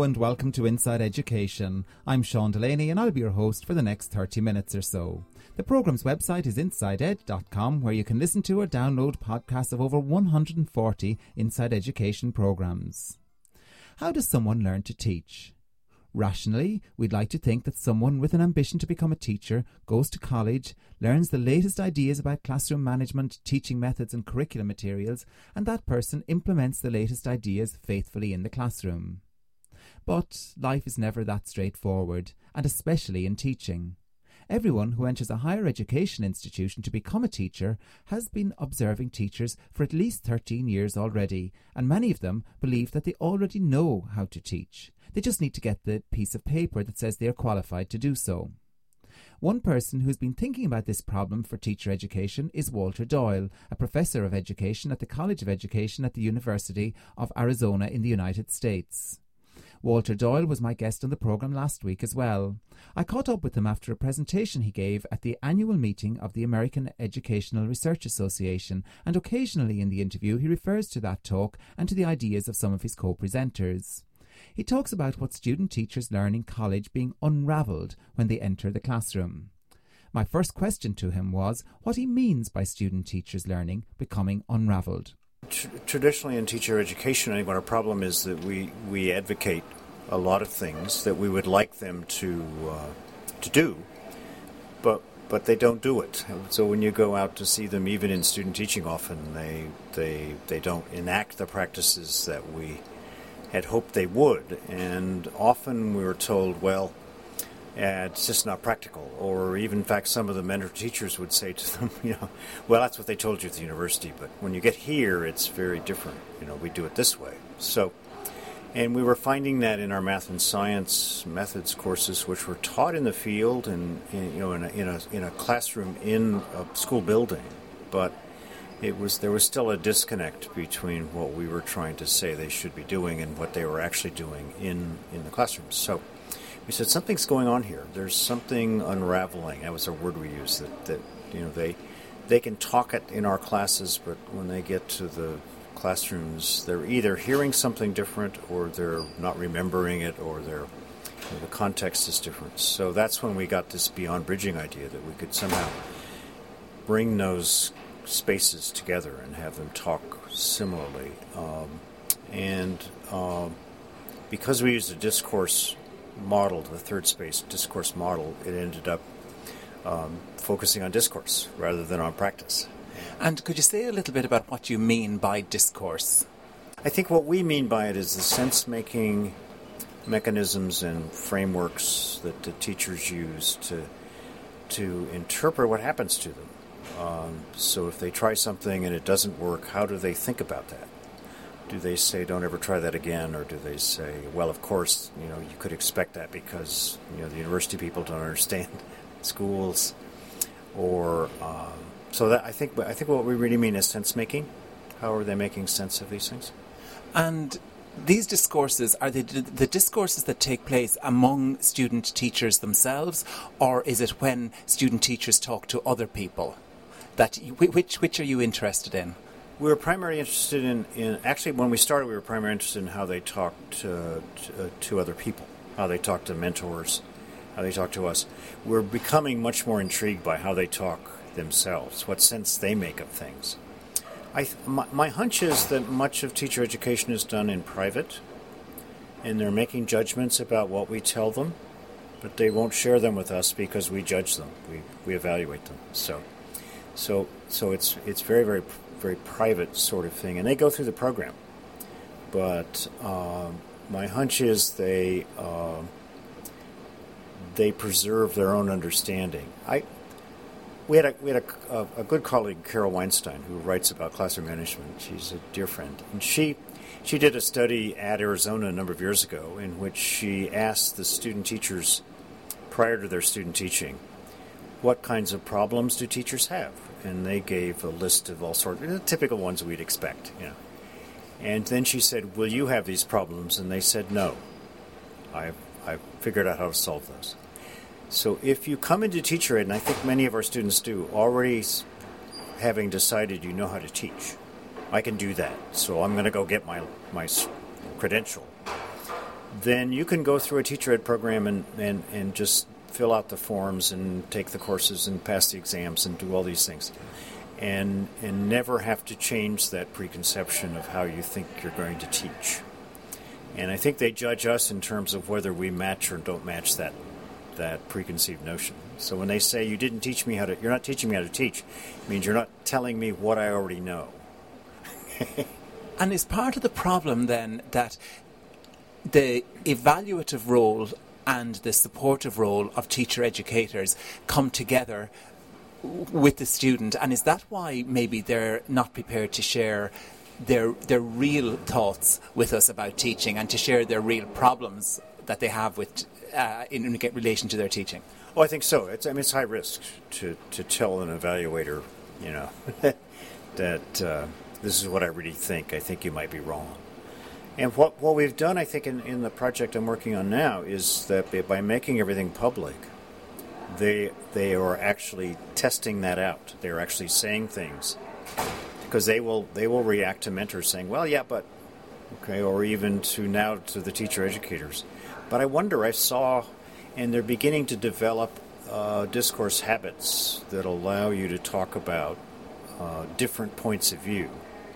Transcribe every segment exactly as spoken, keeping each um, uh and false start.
and welcome to Inside Education. I'm Sean Delaney and I'll be your host for the next thirty minutes or so. The programme's website is inside ed dot com, where you can listen to or download podcasts of over one hundred forty Inside Education programmes. How does someone learn to teach? Rationally, we'd like to think that someone with an ambition to become a teacher goes to college, learns the latest ideas about classroom management, teaching methods and curriculum materials, and that person implements the latest ideas faithfully in the classroom. But life is never that straightforward, and especially in teaching. Everyone who enters a higher education institution to become a teacher has been observing teachers for at least thirteen years already, and many of them believe that they already know how to teach. They just need to get the piece of paper that says they are qualified to do so. One person who's been thinking about this problem for teacher education is Walter Doyle, a professor of education at the College of Education at the University of Arizona in the United States. Walter Doyle was my guest on the programme last week as well. I caught up with him after a presentation he gave at the annual meeting of the American Educational Research Association, and occasionally in the interview he refers to that talk and to the ideas of some of his co-presenters. He talks about what student teachers learn in college being unravelled when they enter the classroom. My first question to him was what he means by student teachers learning becoming unravelled. Traditionally in teacher education, I think our problem is that we, we advocate a lot of things that we would like them to uh, to do, but but they don't do it. So when you go out to see them, even in student teaching, often they they they don't enact the practices that we had hoped they would, and often we were told, well, uh, it's just not practical, or even, in fact, some of the mentor teachers would say to them, you know, well, that's what they told you at the university, but when you get here, it's very different. You know, we do it this way. So, and we were finding that in our math and science methods courses, which were taught in the field and, in, you know, in a, in a in a classroom in a school building, but it was there was still a disconnect between what we were trying to say they should be doing and what they were actually doing in, in the classrooms. So we said something's going on here. There's something unraveling. That was a word we used. That, that you know they they can talk it in our classes, but when they get to the classrooms, they're either hearing something different, or they're not remembering it, or they're you know, the context is different. So that's when we got this beyond bridging idea that we could somehow bring those spaces together and have them talk similarly. Um, and um, because we used a discourse model, the third space discourse model, it ended up um, focusing on discourse rather than on practice. And could you say a little bit about what you mean by discourse? I think what we mean by it is the sense-making mechanisms and frameworks that the teachers use to to interpret what happens to them. Um, so if they try something and it doesn't work, how do they think about that? Do they say, don't ever try that again? Or do they say, well, of course, you know, you could expect that because, you know, the university people don't understand schools. Or, um, so that I think, I think what we really mean is sense-making. How are they making sense of these things? And these discourses, are they the discourses that take place among student teachers themselves, or is it when student teachers talk to other people? That which which are you interested in? We were primarily interested in, in actually when we started we were primarily interested in how they talked uh, to, uh, to other people, how they talk to mentors, how they talk to us. We're becoming much more intrigued by how they talk themselves, what sense they make of things. I my, my hunch is that much of teacher education is done in private, and they're making judgments about what we tell them, but they won't share them with us because we judge them, we we evaluate them. So. So, so it's it's very, very, very private sort of thing, and they go through the program. But um, my hunch is they uh, they preserve their own understanding. I we had a we had a, a, a good colleague, Carol Weinstein, who writes about classroom management. She's a dear friend, and she she did a study at Arizona a number of years ago in which she asked the student teachers prior to their student teaching, what kinds of problems do teachers have? And they gave a list of all sorts, the typical ones we'd expect, you know. And then she said, will you have these problems? And they said, no. I've, I've figured out how to solve those. So if you come into teacher ed, and I think many of our students do, already having decided you know how to teach, I can do that, so I'm going to go get my, my credential. then you can go through a teacher ed program and, and, and just fill out the forms and take the courses and pass the exams and do all these things. And, and never have to change that preconception of how you think you're going to teach. And I think they judge us in terms of whether we match or don't match that that preconceived notion. So when they say you didn't teach me how to, you're not teaching me how to teach, it means you're not telling me what I already know. And is part of the problem then that the evaluative role and the supportive role of teacher educators come together with the student, and is that why maybe they're not prepared to share their their real thoughts with us about teaching and to share their real problems that they have with uh, in, in relation to their teaching? Oh, I think so. It's I mean it's high risk to, to tell an evaluator, you know, that uh, this is what I really think. I think you might be wrong. And what what we've done, I think, in, in the project I'm working on now is that by making everything public, they they are actually testing that out. They're actually saying things. Because they will they will react to mentors saying, well, yeah, but, okay, or even to now to the teacher educators. But I wonder, I saw, and they're beginning to develop uh, discourse habits that allow you to talk about uh, different points of view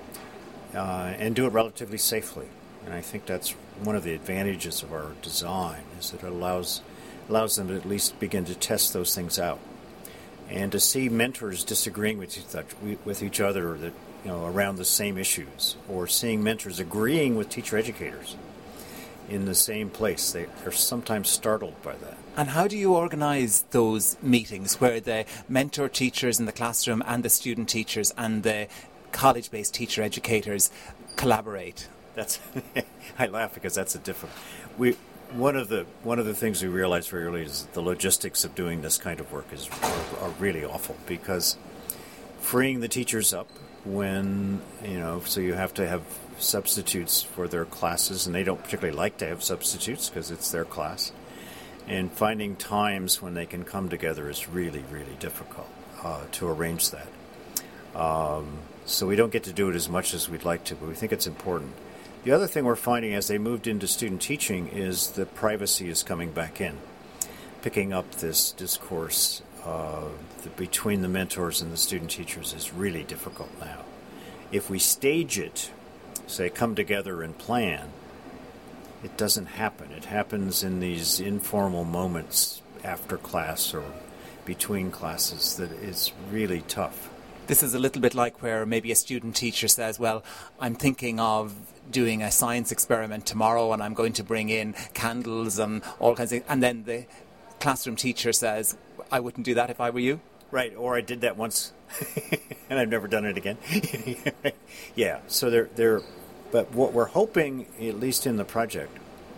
uh, and do it relatively safely. And I think that's one of the advantages of our design, is that it allows allows them to at least begin to test those things out. And to see mentors disagreeing with each, with each other, that you know, around the same issues, or seeing mentors agreeing with teacher educators in the same place, they are sometimes startled by that. And how do you organise those meetings where the mentor teachers in the classroom and the student teachers and the college-based teacher educators collaborate? That's I laugh because that's a different. We. One of the one of the things we realized very early is that the logistics of doing this kind of work is are, are really awful, because freeing the teachers up when, you know, so you have to have substitutes for their classes, and they don't particularly like to have substitutes because it's their class, and finding times when they can come together is really, really difficult uh, to arrange that. Um, so we don't get to do it as much as we'd like to, but we think it's important. The other thing we're finding as they moved into student teaching is that privacy is coming back in, picking up this discourse uh, the, between the mentors and the student teachers is really difficult now. If we stage it, say come together and plan, it doesn't happen. It happens in these informal moments after class or between classes that is really tough. This is a little bit like where maybe a student teacher says, well, I'm thinking of doing a science experiment tomorrow and I'm going to bring in candles and all kinds of things. And then the classroom teacher says, I wouldn't do that if I were you. Right, or I did that once and I've never done it again. Yeah, so they're, they're, but what we're hoping, at least in the project,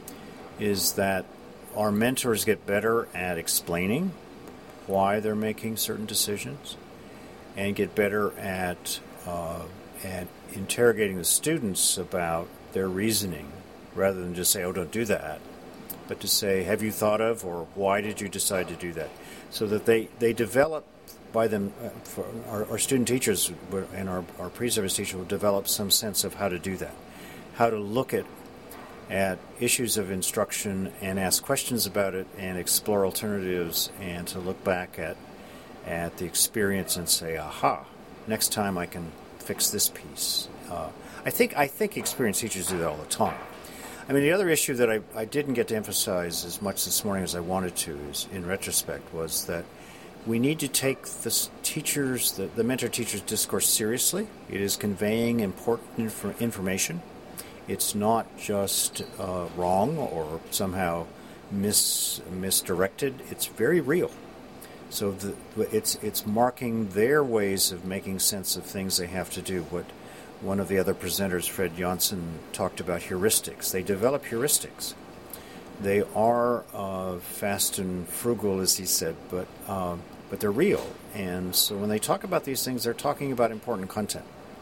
is that our mentors get better at explaining why they're making certain decisions, and get better at uh, at interrogating the students about their reasoning, rather than just say, oh, don't do that, but to say, have you thought of, or why did you decide to do that? So that they, they develop by them, uh, for our, our student teachers and our, our pre-service teacher will develop some sense of how to do that, how to look at at issues of instruction and ask questions about it and explore alternatives, and to look back at at the experience and say, aha, next time I can fix this piece. Uh, I think I think experienced teachers do that all the time. I mean, the other issue that I, I didn't get to emphasize as much this morning as I wanted to, is, in retrospect, was that we need to take the teachers, the, the mentor teachers' discourse seriously. It is conveying important inf- information. It's not just uh, wrong or somehow mis- misdirected. It's very real. So the, it's it's marking their ways of making sense of things they have to do. What one of the other presenters, Fred Janssen, talked about heuristics. They develop heuristics. They are uh, fast and frugal, as he said, but uh, but they're real. And so when they talk about these things, they're talking about important content.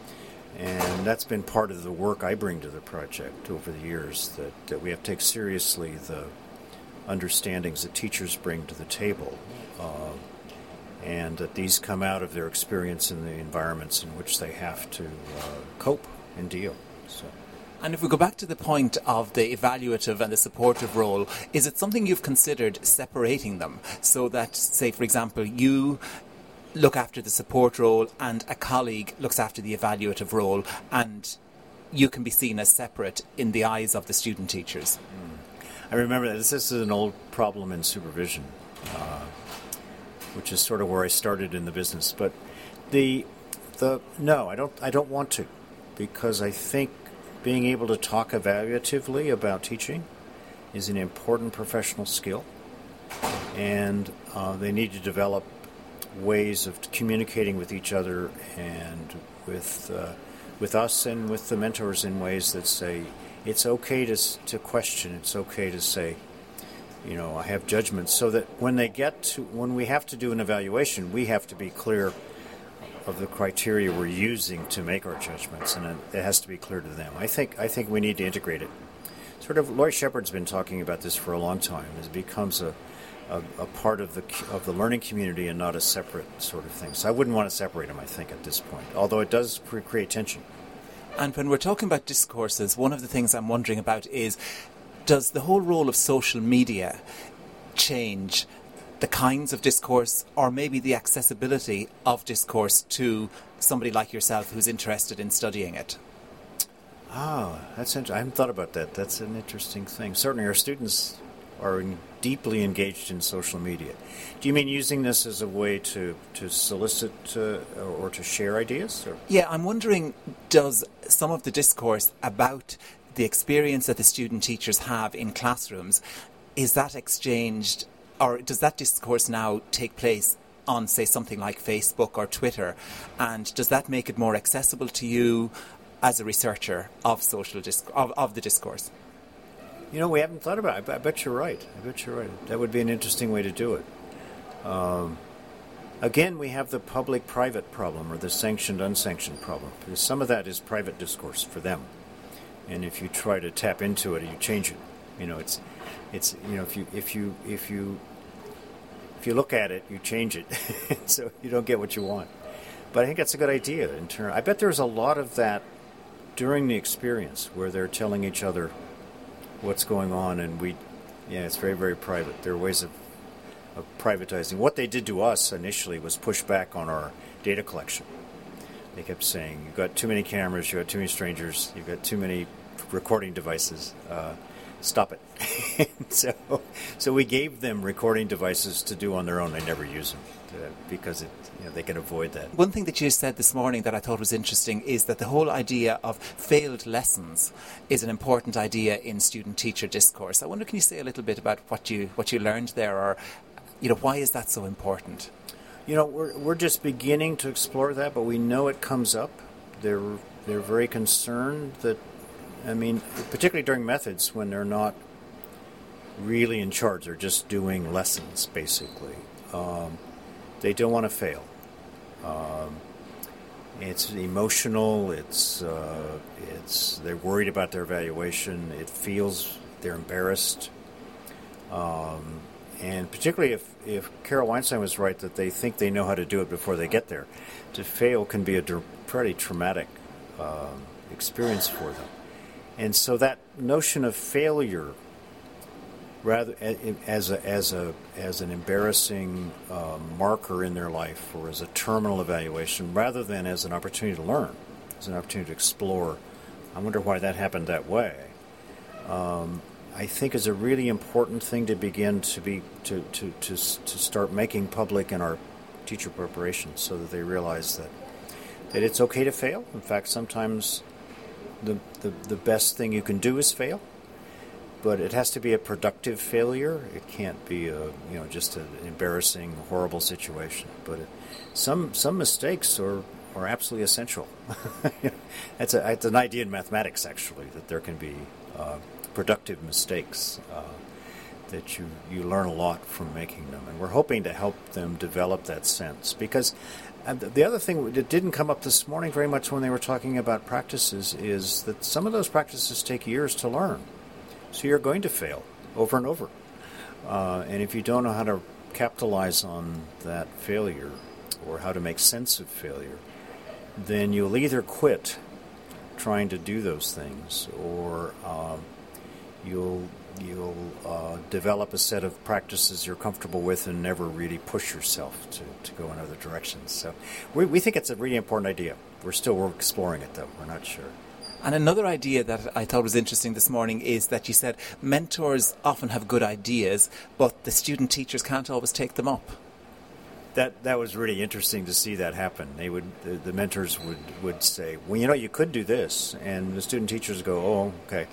And that's been part of the work I bring to the project over the years, that, that we have to take seriously the understandings that teachers bring to the table, uh, and that these come out of their experience in the environments in which they have to uh, cope and deal. So. And if we go back to the point of the evaluative and the supportive role, is it something you've considered separating them so that, say, for example, you look after the support role and a colleague looks after the evaluative role, and you can be seen as separate in the eyes of the student teachers? Mm. I remember that this, this is an old problem in supervision, uh, which is sort of where I started in the business. But the the no, I don't I don't want to, because I think being able to talk evaluatively about teaching is an important professional skill, and uh, they need to develop ways of communicating with each other and with uh, with us and with the mentors in ways that say it's okay to to question, it's okay to say, you know, I have judgments, so that when they get to when we have to do an evaluation, we have to be clear of the criteria we're using to make our judgments, and it has to be clear to them. I think I think we need to integrate it. Sort of, Laurie Shepard's been talking about this for a long time. It becomes a A, a part of the of the learning community and not a separate sort of thing. So I wouldn't want to separate them, I think, at this point, although it does create tension. And when we're talking about discourses, one of the things I'm wondering about is, does the whole role of social media change the kinds of discourse, or maybe the accessibility of discourse to somebody like yourself who's interested in studying it? Ah, that's interesting. I haven't thought about that. That's an interesting thing. Certainly our students are deeply engaged in social media. Do you mean using this as a way to, to solicit uh, or to share ideas? Or? Yeah, I'm wondering, does some of the discourse about the experience that the student teachers have in classrooms, is that exchanged, or does that discourse now take place on, say, something like Facebook or Twitter? And does that make it more accessible to you as a researcher of social disc- of, of the discourse? You know, we haven't thought about it. I bet you're right. I bet you're right. That would be an interesting way to do it. Um, again, we have the public-private problem, or the sanctioned-unsanctioned problem, because some of that is private discourse for them. And if you try to tap into it, you change it. You know, it's, it's you know, if you if you if you if you look at it, you change it, so you don't get what you want. But I think that's a good idea. In turn, I bet there's a lot of that during the experience where they're telling each other what's going on, and we, yeah, it's very, very private. There are ways of, of privatizing. What they did to us initially was push back on our data collection. They kept saying, you've got too many cameras, you've got too many strangers, you've got too many recording devices. Uh, stop it. so, so we gave them recording devices to do on their own. They never use them to, because it, you know, they can avoid that. One thing that you said this morning that I thought was interesting is that the whole idea of failed lessons is an important idea in student-teacher discourse. I wonder, can you say a little bit about what you what you learned there, or, you know, why is that so important? You know, we're we're just beginning to explore that, but we know it comes up. They're they're very concerned that, I mean, particularly during methods when they're not really in charge, they're just doing lessons, basically. Um, they don't want to fail. Um, it's emotional. It's uh, it's they're worried about their evaluation. It feels they're embarrassed, um, and particularly if if Carol Weinstein was right that they think they know how to do it before they get there, to fail can be a dr- pretty traumatic um, experience for them. And so that notion of failure, rather as a as a as an embarrassing uh, marker in their life, or as a terminal evaluation, rather than as an opportunity to learn, as an opportunity to explore. I wonder why that happened that way. Um, I think is a really important thing to begin to be to, to, to, to start making public in our teacher preparation, so that they realize that that it's okay to fail. In fact, sometimes the the, the best thing you can do is fail. But it has to be a productive failure. It can't be a, you know, just an embarrassing, horrible situation. But it, some some mistakes are, are absolutely essential. That's a, it's an idea in mathematics, actually, that there can be uh, productive mistakes, uh, that you, you learn a lot from making them. And we're hoping to help them develop that sense. Because uh, the other thing that didn't come up this morning very much when they were talking about practices is that some of those practices take years to learn. So you're going to fail over and over. Uh, and if you don't know how to capitalize on that failure, or how to make sense of failure, then you'll either quit trying to do those things, or um, you'll you'll uh, develop a set of practices you're comfortable with and never really push yourself to, to go in other directions. So we, we think it's a really important idea. We're still exploring it, though. We're not sure. And another idea that I thought was interesting this morning is that you said mentors often have good ideas, but the student teachers can't always take them up. That that was really interesting to see that happen. They would the, the mentors would, would say, well, you know, you could do this, and the student teachers go, oh, okay.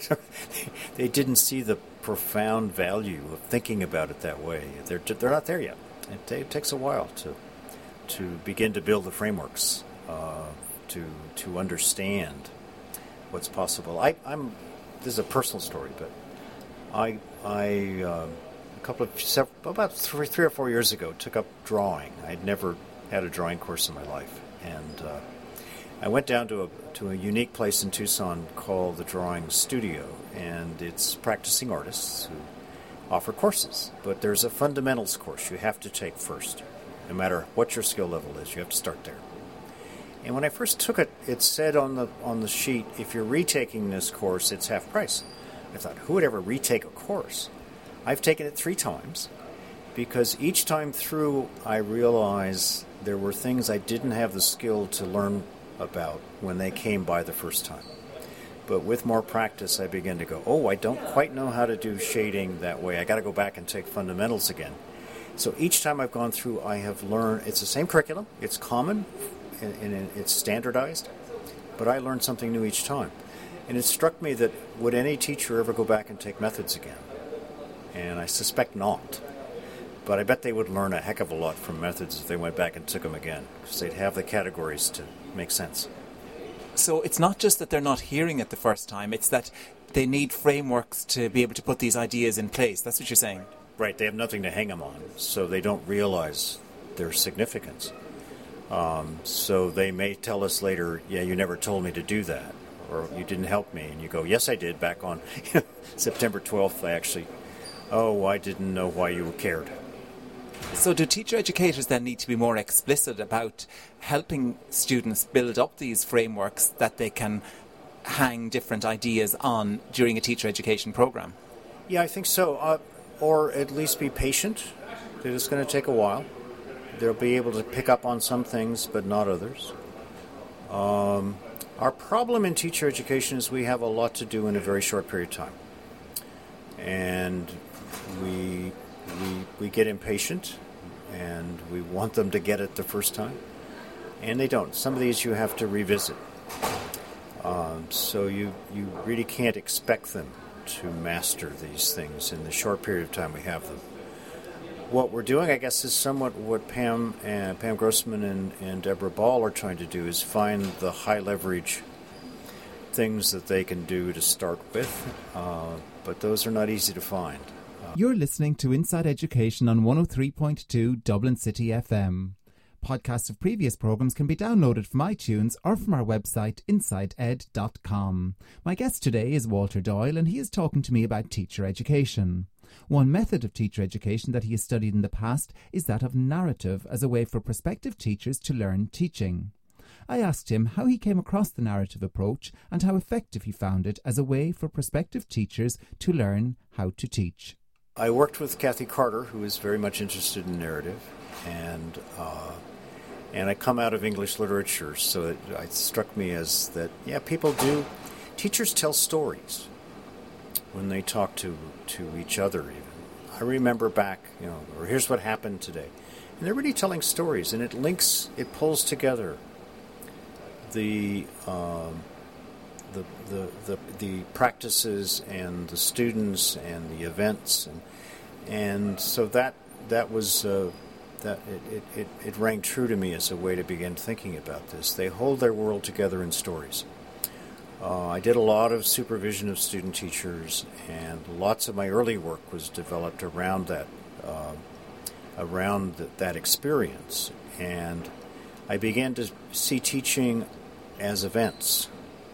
They didn't see the profound value of thinking about it that way. They're they're not there yet. It, t- it takes a while to to begin to build the frameworks uh, to to understand what's possible. I, I'm this is a personal story, but I I. Uh, A couple of several, about three, three or four years ago, took up drawing. I'd never had a drawing course in my life, and uh, I went down to a to a unique place in Tucson called the Drawing Studio, and it's practicing artists who offer courses. But there's a fundamentals course you have to take first, no matter what your skill level is. You have to start there. And when I first took it, it said on the on the sheet, if you're retaking this course, it's half price. I thought, who would ever retake a course? I've taken it three times because each time through I realized there were things I didn't have the skill to learn about when they came by the first time. But with more practice, I began to go, oh, I don't quite know how to do shading that way. I got to go back and take fundamentals again. So each time I've gone through, I have learned, it's the same curriculum, it's common, and, and it's standardized, but I learned something new each time. And it struck me that would any teacher ever go back and take methods again? And I suspect not. But I bet they would learn a heck of a lot from methods if they went back and took them again, because they'd have the categories to make sense. So it's not just that they're not hearing it the first time, it's that they need frameworks to be able to put these ideas in place. That's what you're saying. Right, they have nothing to hang them on, so they don't realize their significance. Um, so they may tell us later, yeah, you never told me to do that, or you didn't help me. And you go, yes, I did, back on September twelfth, I actually... Oh, I didn't know why you cared. So do teacher educators then need to be more explicit about helping students build up these frameworks that they can hang different ideas on during a teacher education program? Yeah, I think so. Uh, or at least be patient. It's going to take a while. They'll be able to pick up on some things, but not others. Um, our problem in teacher education is we have a lot to do in a very short period of time. And we, we we get impatient, and we want them to get it the first time, and they don't. Some of these you have to revisit. Um, so you, you really can't expect them to master these things in the short period of time we have them. What we're doing, I guess, is somewhat what Pam and Pam Grossman and, and Deborah Ball are trying to do, is find the high leverage things that they can do to start with, uh, but those are not easy to find. Uh, You're listening to Inside Education on one oh three point two Dublin City F M. Podcasts of previous programmes can be downloaded from iTunes or from our website inside ed dot com. My guest today is Walter Doyle, and he is talking to me about teacher education. One method of teacher education that he has studied in the past is that of narrative as a way for prospective teachers to learn teaching. I asked him how he came across the narrative approach and how effective he found it as a way for prospective teachers to learn how to teach. I worked with Kathy Carter, who is very much interested in narrative, and uh, and I come out of English literature, so it, it struck me as that, yeah, people do, teachers tell stories when they talk to, to each other even. I remember back, you know, or here's what happened today. And they're really telling stories, and it links, it pulls together the um, the, the the the practices and the students and the events, and and so that that was uh, that it, it, it rang true to me as a way to begin thinking about this. They hold their world together in stories. Uh, I did a lot of supervision of student teachers, and lots of my early work was developed around that uh, around th- that experience, and I began to see teaching as events,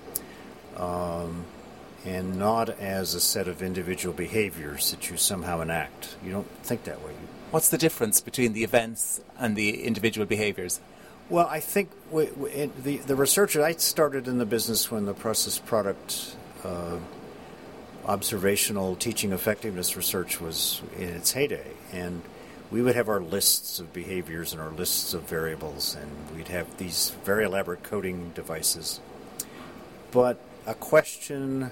um, and not as a set of individual behaviors that you somehow enact. You don't think that way. What's the difference between the events and the individual behaviours? Well, I think we, we, it, the the research, I started in the business when the process product uh, observational teaching effectiveness research was in its heyday, and we would have our lists of behaviors and our lists of variables, and we'd have these very elaborate coding devices. But a question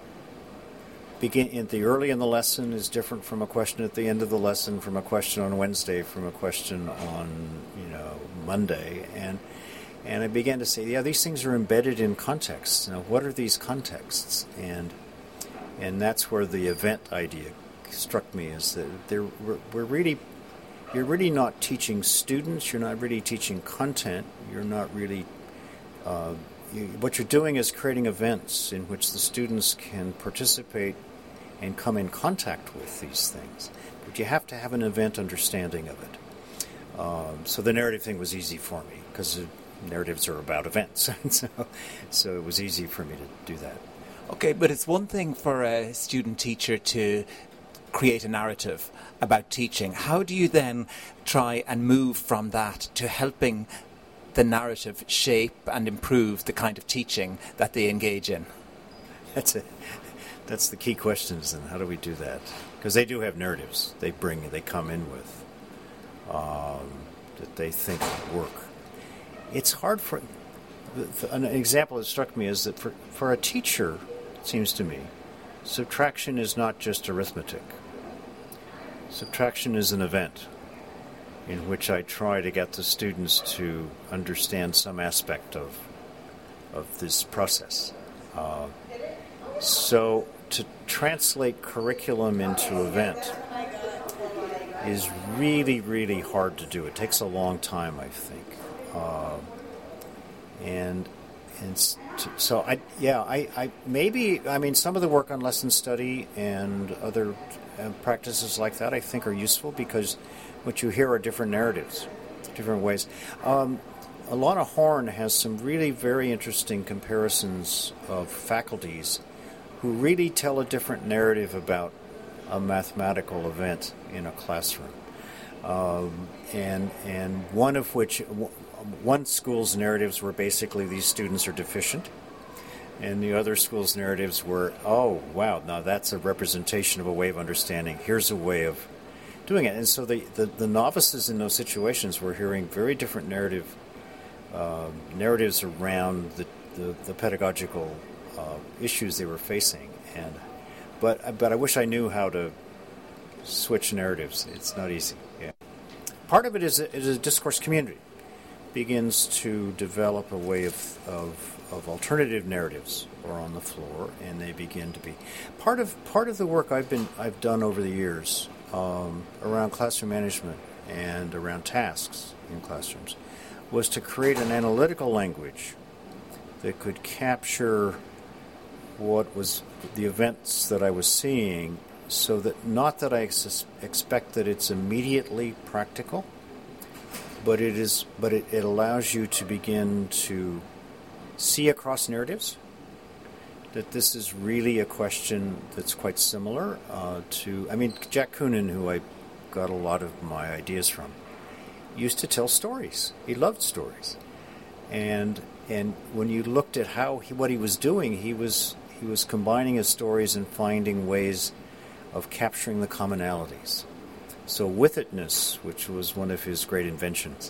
begin in the early in the lesson is different from a question at the end of the lesson, from a question on Wednesday, from a question on you know Monday, and and I began to say, yeah, these things are embedded in contexts. Now, what are these contexts? And and that's where the event idea struck me, is that there we're, we're really you're really not teaching students, you're not really teaching content, you're not really uh, you, what you're doing is creating events in which the students can participate and come in contact with these things. But you have to have an event understanding of it. Um, so the narrative thing was easy for me, because narratives are about events. so, so it was easy for me to do that. Okay, but it's one thing for a student teacher to create a narrative about teaching. How do you then try and move from that to helping the narrative shape and improve the kind of teaching that they engage in? That's it. That's the key question, is then how do we do that? Because they do have narratives they bring, they come in with, um, that they think work. It's hard for, an example that struck me is that for, for a teacher, it seems to me, subtraction is not just arithmetic. Subtraction is an event in which I try to get the students to understand some aspect of of this process. Uh, so to translate curriculum into event is really, really hard to do. It takes a long time, I think. Uh, and and so I yeah I, I maybe I mean some of the work on lesson study and other uh, practices like that I think are useful, because what you hear are different narratives, different ways. Um, Alana Horn has some really very interesting comparisons of faculties who really tell a different narrative about a mathematical event in a classroom, um, and and one of which. One school's narratives were basically these students are deficient, and the other school's narratives were, oh, wow, now that's a representation of a way of understanding. Here's a way of doing it. And so the, the, the novices in those situations were hearing very different narrative uh, narratives around the, the, the pedagogical uh, issues they were facing. And but but I wish I knew how to switch narratives. It's not easy. Yeah. Part of it is a, is a discourse community. Begins to develop a way of, of of alternative narratives are on the floor, and they begin to be part of part of the work I've been I've done over the years um, around classroom management and around tasks in classrooms was to create an analytical language that could capture what was the events that I was seeing, so that not that I sus- expect that it's immediately practical. But it is. But it, it allows you to begin to see across narratives that this is really a question that's quite similar uh, to. I mean, Jack Coonan, who I got a lot of my ideas from, used to tell stories. He loved stories, and and when you looked at how he, what he was doing, he was he was combining his stories and finding ways of capturing the commonalities. So with-itness, which was one of his great inventions,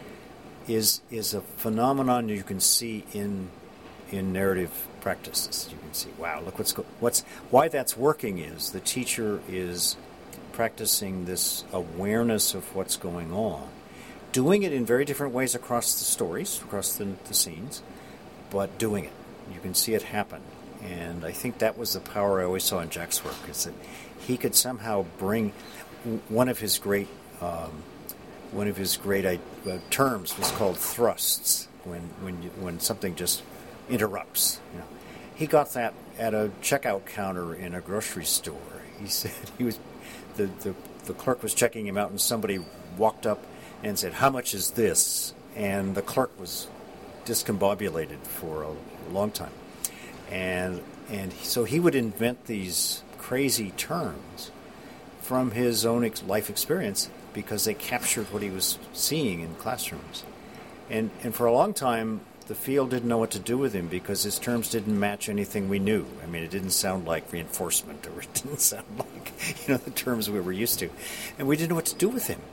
is is a phenomenon you can see in in narrative practices. You can see, wow, look what's go- what's why that's working is the teacher is practicing this awareness of what's going on, doing it in very different ways across the stories, across the, the scenes, but doing it. You can see it happen. And I think that was the power I always saw in Jack's work, is that he could somehow bring... One of his great, um, one of his great uh, terms was called thrusts. When when you, when something just interrupts, you know, he got that at a checkout counter in a grocery store. He said he was, the, the the clerk was checking him out, and somebody walked up and said, "How much is this?" And the clerk was discombobulated for a long time, and and so he would invent these crazy terms from his own ex- life experience, because they captured what he was seeing in classrooms. And, and for a long time, the field didn't know what to do with him because his terms didn't match anything we knew. I mean, it didn't sound like reinforcement, or it didn't sound like, you know, the terms we were used to. And we didn't know what to do with him.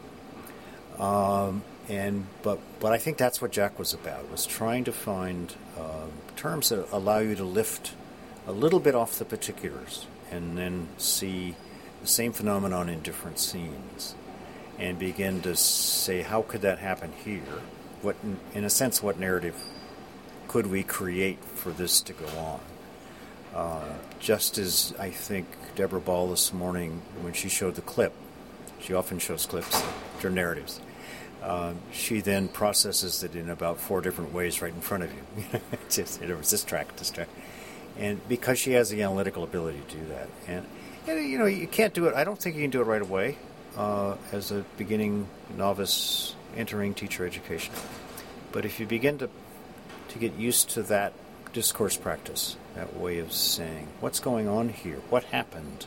Um, and but but I think that's what Jack was about, was trying to find uh, terms that allow you to lift a little bit off the particulars and then see the same phenomenon in different scenes and begin to say, how could that happen here? What, in, in a sense, what narrative could we create for this to go on? Uh, just as I think Deborah Ball this morning, when she showed the clip, she often shows clips, which are narratives. Uh, she then processes it in about four different ways right in front of you. It's just, it was this track, this track. And because she has the analytical ability to do that. And, and you know, you can't do it, I don't think you can do it right away uh, as a beginning novice entering teacher education. But if you begin to to get used to that discourse practice, that way of saying, what's going on here? What happened?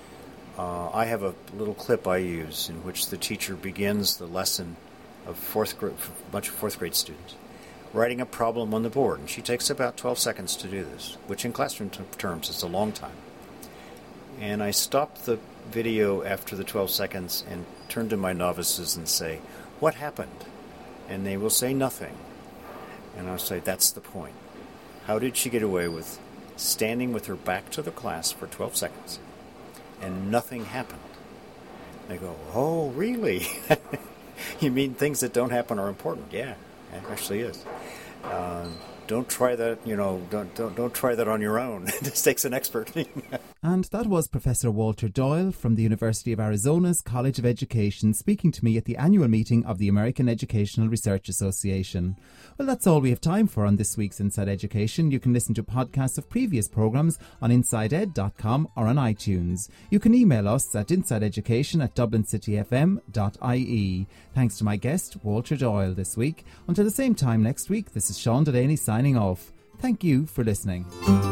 Uh, I have a little clip I use in which the teacher begins the lesson of fourth grade, bunch of fourth grade students, writing a problem on the board. And she takes about twelve seconds to do this, which in classroom t- terms is a long time. And I stop the video after the twelve seconds and turn to my novices and say, what happened? And they will say nothing. And I'll say, that's the point. How did she get away with standing with her back to the class for twelve seconds and nothing happened? They go, oh, really? You mean things that don't happen are important? Yeah, it actually is. Uh, don't try that, you know, don't, don't, don't try that on your own. This takes an expert. And that was Professor Walter Doyle from the University of Arizona's College of Education speaking to me at the annual meeting of the American Educational Research Association. Well, that's all we have time for on this week's Inside Education. You can listen to podcasts of previous programmes on inside ed dot com or on iTunes. You can email us at insideeducation at dublin city f m dot i e. Thanks to my guest, Walter Doyle, this week. Until the same time next week, this is Sean Delaney signing off. Thank you for listening.